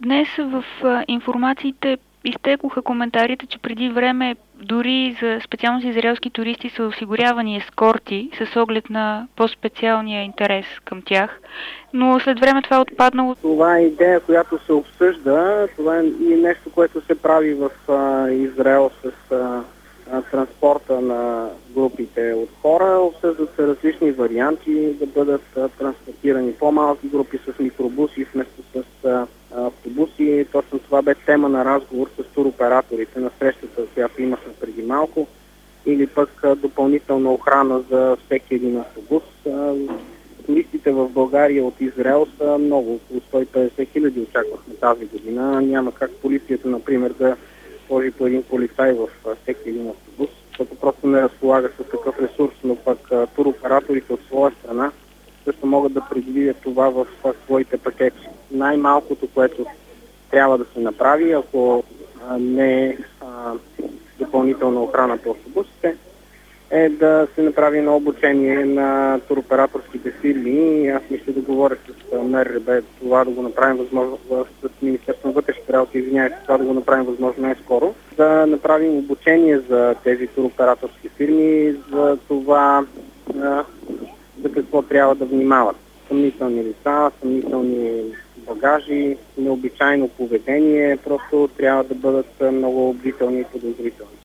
Днес в информациите изтекоха коментарите, че преди време дори специално за израелски туристи са осигурявани ескорти с оглед на по-специалния интерес към тях, но след време това е отпаднало. Това е идея, която се обсъжда. Това е и нещо, което се прави в Израел с транспорта на групите от хора. Обсъждат се различни варианти да бъдат транспортирани по-малки групи с микробуси вместо с автобуси. Точно това бе тема на разговор с туроператорите на срещата, която имахме преди малко. Или пък допълнителна охрана за всеки един автобус. Туристите в България от Израел са много, около 150 хиляди очаквахме тази година. Няма как полицията, например, да сложи по един полицай в всеки един автобус, защото просто не разполага с такъв ресурс, но пък туроператорите от своя страна също могат да предвидят това в своите пакети. Най-малкото, което трябва да се направи, ако не е допълнителна охрана по автобусите, е да се направи едно обучение на туроператорските фирми. Аз мисля да говоря с МРРБ, това да го направим възможно с Министерството на вътрешните работи, това да го направим възможно най-скоро. Да направим обучение за тези туроператорски фирми, за това за какво трябва да внимават. Съмнителни лица, съмнителни багажи, необичайно поведение, просто трябва да бъдат много бдителни и подозрителни.